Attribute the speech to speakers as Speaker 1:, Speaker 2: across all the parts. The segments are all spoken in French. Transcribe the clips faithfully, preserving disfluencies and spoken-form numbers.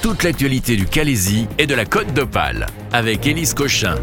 Speaker 1: toute l'actualité du Calaisis et de la Côte d'Opale avec Élise Cochin.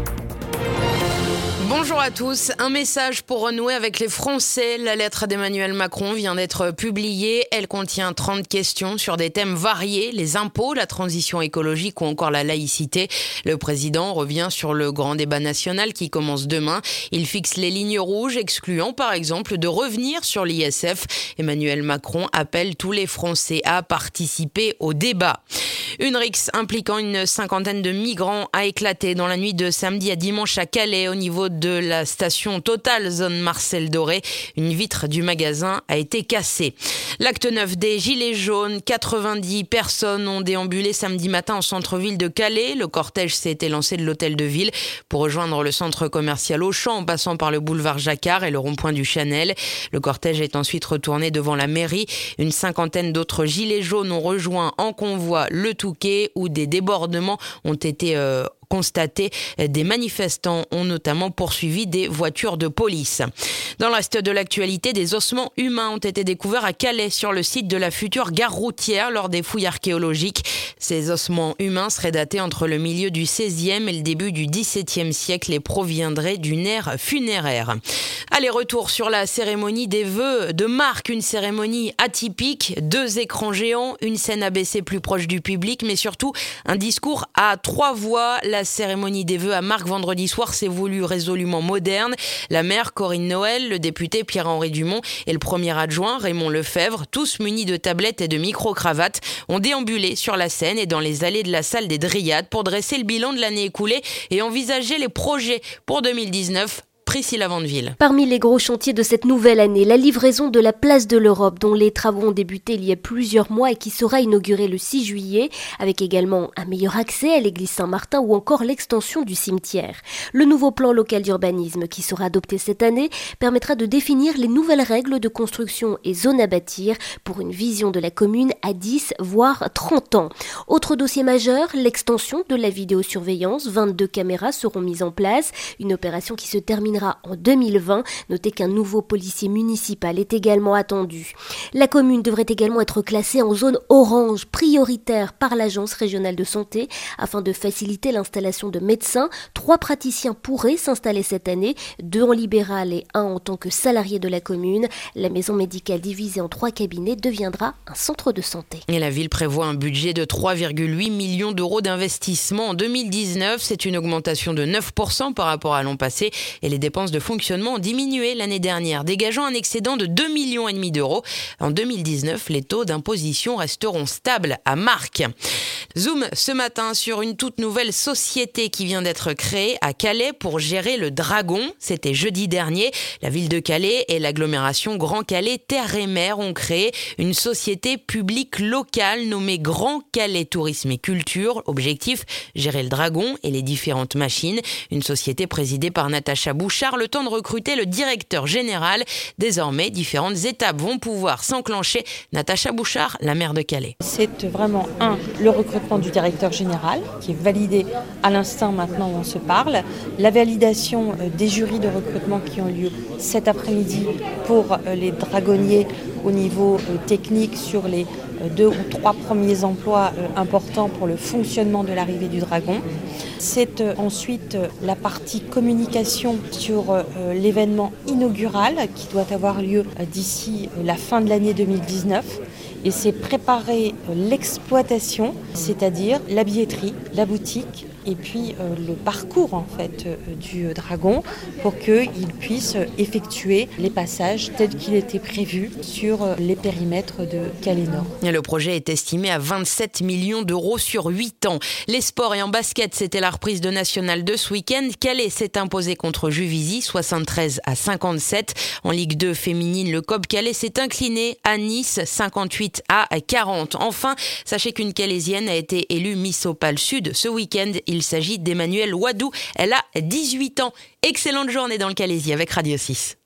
Speaker 2: Bonjour à tous, un message pour renouer avec les Français. La lettre d'Emmanuel Macron vient d'être publiée. Elle contient trente questions sur des thèmes variés, les impôts, la transition écologique ou encore la laïcité. Le président revient sur le grand débat national qui commence demain. Il fixe les lignes rouges, excluant par exemple de revenir sur l'I S F. Emmanuel Macron appelle tous les Français à participer au débat. Une rixe impliquant une cinquantaine de migrants a éclaté dans la nuit de samedi à dimanche à Calais au niveau de la station Total zone Marcel Doré. Une vitre du magasin a été cassée. L'acte neuf des Gilets jaunes, quatre-vingt-dix personnes ont déambulé samedi matin au centre-ville de Calais. Le cortège s'est élancé de l'hôtel de ville pour rejoindre le centre commercial Auchan en passant par le boulevard Jacquard et le rond-point du Chanel. Le cortège est ensuite retourné devant la mairie. Une cinquantaine d'autres Gilets jaunes ont rejoint en convoi le Touquet où des débordements ont été euh, constatés. Des manifestants ont notamment poursuivi des voitures de police. Dans le reste de l'actualité, des ossements humains ont été découverts à Calais sur le site de la future gare routière lors des fouilles archéologiques. Ces ossements humains seraient datés entre le milieu du seizième et le début du dix-septième siècle et proviendraient d'une ère funéraire. Allez, retour sur la cérémonie des vœux de Marc, une cérémonie atypique, deux écrans géants, une scène abaissée plus proche du public, mais surtout un discours à trois voix. La cérémonie des vœux à Marc vendredi soir s'est voulue résolument moderne. La maire Corinne Noël, le député Pierre-Henri Dumont et le premier adjoint Raymond Lefebvre, tous munis de tablettes et de micro-cravates, ont déambulé sur la scène et dans les allées de la salle des Dryades pour dresser le bilan de l'année écoulée et envisager les projets pour deux mille dix-neuf. Priscilla Vandeville.
Speaker 3: Parmi les gros chantiers de cette nouvelle année, la livraison de la place de l'Europe, dont les travaux ont débuté il y a plusieurs mois et qui sera inaugurée le six juillet, avec également un meilleur accès à l'église Saint-Martin ou encore l'extension du cimetière. Le nouveau plan local d'urbanisme qui sera adopté cette année permettra de définir les nouvelles règles de construction et zones à bâtir pour une vision de la commune à dix voire trente ans. Autre dossier majeur, l'extension de la vidéosurveillance. vingt-deux caméras seront mises en place, une opération qui se termine en deux mille vingt. Notez qu'un nouveau policier municipal est également attendu. La commune devrait également être classée en zone orange prioritaire par l'Agence régionale de santé afin de faciliter l'installation de médecins. Trois praticiens pourraient s'installer cette année, deux en libéral et un en tant que salarié de la commune. La maison médicale divisée en trois cabinets deviendra un centre de santé.
Speaker 2: Et la ville prévoit un budget de trois virgule huit millions d'euros d'investissement en deux mille dix-neuf. C'est une augmentation de neuf pour cent par rapport à l'an passé et les dépenses de fonctionnement ont diminué l'année dernière, dégageant un excédent de deux virgule cinq millions d'euros. En deux mille dix-neuf, les taux d'imposition resteront stables à Marc. Zoom ce matin sur une toute nouvelle société qui vient d'être créée à Calais pour gérer le Dragon. C'était jeudi dernier. La ville de Calais et l'agglomération Grand Calais Terre et Mer ont créé une société publique locale nommée Grand Calais Tourisme et Culture. Objectif, gérer le Dragon et les différentes machines. Une société présidée par Natacha Bouchard, le temps de recruter le directeur général. Désormais, différentes étapes vont pouvoir s'enclencher. Natacha Bouchard, la maire de Calais.
Speaker 4: C'est vraiment, un, le recrutement du directeur général, qui est validé à l'instant maintenant où on se parle. La validation des jurys de recrutement qui ont lieu cet après-midi pour les dragonniers au niveau technique sur les deux ou trois premiers emplois importants pour le fonctionnement de l'arrivée du Dragon. C'est ensuite la partie communication sur l'événement inaugural qui doit avoir lieu d'ici la fin de l'année deux mille dix-neuf. Et c'est préparer l'exploitation, c'est-à-dire la billetterie, la boutique et puis euh, le parcours en fait euh, du Dragon pour qu'il puisse effectuer les passages tels qu'il était prévu sur euh, les périmètres de Calais Nord.
Speaker 2: Le projet est estimé à vingt-sept millions d'euros sur huit ans. Les sports et en basket, c'était la reprise de National deux ce week-end. Calais s'est imposé contre Juvisy, soixante-treize à cinquante-sept. En Ligue deux féminine, le C O B Calais s'est incliné à Nice, cinquante-huit à quarante. Enfin, sachez qu'une Calaisienne a été élue Miss Opale Sud ce week-end. Il s'agit d'Emmanuelle Wadou. Elle a dix-huit ans. Excellente journée dans le Calaisis avec Radio six.